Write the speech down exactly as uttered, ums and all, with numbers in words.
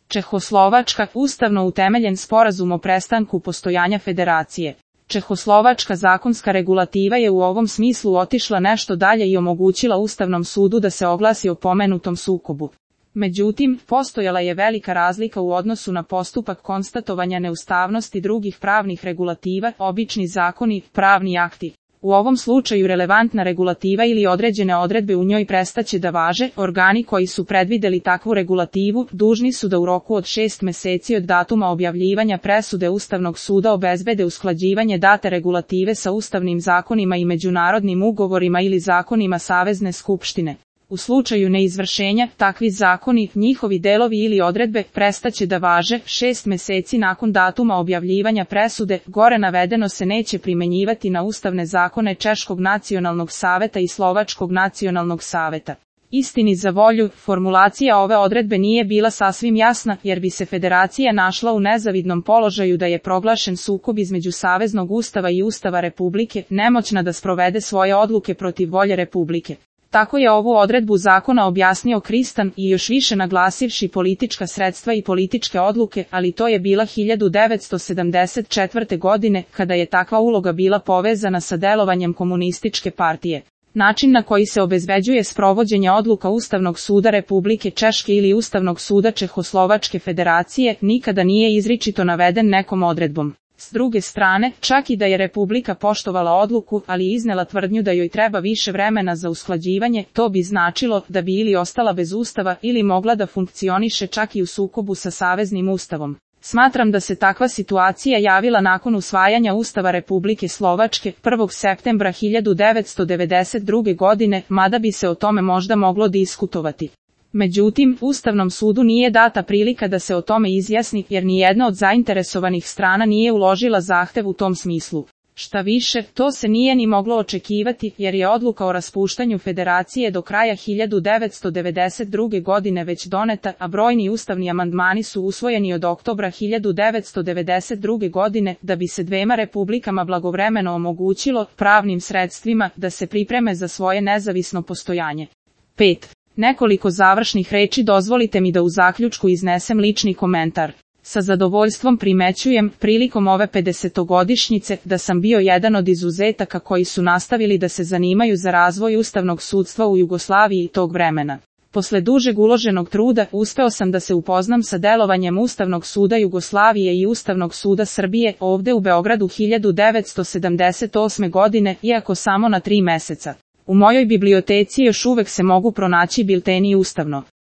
Čehoslovačka, ustavno utemeljen sporazum o prestanku postojanja federacije. Čehoslovačka zakonska regulativa je u ovom smislu otišla nešto dalje i omogućila Ustavnom sudu da se oglasi o pomenutom sukobu. Međutim, postojala je velika razlika u odnosu na postupak konstatovanja neustavnosti drugih pravnih regulativa, obični zakoni, pravni akti. U ovom slučaju relevantna regulativa ili određene odredbe u njoj prestaće da važe, organi koji su predvideli takvu regulativu, dužni su da u roku od šest meseci od datuma objavljivanja presude Ustavnog suda obezbede usklađivanje date regulative sa ustavnim zakonima i međunarodnim ugovorima ili zakonima Savezne skupštine. U slučaju neizvršenja, takvi zakoni, njihovi delovi ili odredbe, prestaće da važe šest meseci nakon datuma objavljivanja presude. Gore navedeno se neće primenjivati na ustavne zakone Češkog nacionalnog saveta i Slovačkog nacionalnog saveta. Istini za volju, formulacija ove odredbe nije bila sasvim jasna, jer bi se federacija našla u nezavidnom položaju da je proglašen sukob između Saveznog ustava i Ustava Republike, nemoćna da sprovede svoje odluke protiv volje Republike. Tako je ovu odredbu zakona objasnio Kristan i još više naglasivši politička sredstva i političke odluke, ali to je bila hiljadu devetsto sedamdeset četvrte. godine, kada je takva uloga bila povezana sa delovanjem komunističke partije. Način na koji se obezbeđuje sprovođenje odluka Ustavnog suda Republike Češke ili Ustavnog suda Čehoslovačke federacije nikada nije izričito naveden nekom odredbom. S druge strane, čak i da je Republika poštovala odluku, ali iznela tvrdnju da joj treba više vremena za usklađivanje, to bi značilo da bi ili ostala bez ustava ili mogla da funkcioniše čak i u sukobu sa Saveznim ustavom. Smatram da se takva situacija javila nakon usvajanja Ustava Republike Slovačke prvog septembra hiljadu devetsto devedeset druge. godine, mada bi se o tome možda moglo diskutovati. Međutim, Ustavnom sudu nije data prilika da se o tome izjasni, jer nijedna od zainteresovanih strana nije uložila zahtev u tom smislu. Šta više, to se nije ni moglo očekivati, jer je odluka o raspuštanju federacije do kraja hiljadu devetsto devedeset druge. godine već doneta, a brojni ustavni amandmani su usvojeni od oktobra hiljadu devetsto devedeset druge. godine, da bi se dvema republikama blagovremeno omogućilo, pravnim sredstvima, da se pripreme za svoje nezavisno postojanje. pet. Nekoliko završnih reči dozvolite mi da u zaključku iznesem lični komentar. Sa zadovoljstvom primećujem, prilikom ove pedesetogodišnjice, da sam bio jedan od izuzetaka koji su nastavili da se zanimaju za razvoj ustavnog sudstva u Jugoslaviji tog vremena. Posle dužeg uloženog truda, uspeo sam da se upoznam sa delovanjem Ustavnog suda Jugoslavije i Ustavnog suda Srbije, ovde u Beogradu hiljadu devetsto sedamdeset osme. godine, iako samo na tri meseca. U mojoj biblioteci još uvek se mogu pronaći bilteni ustavno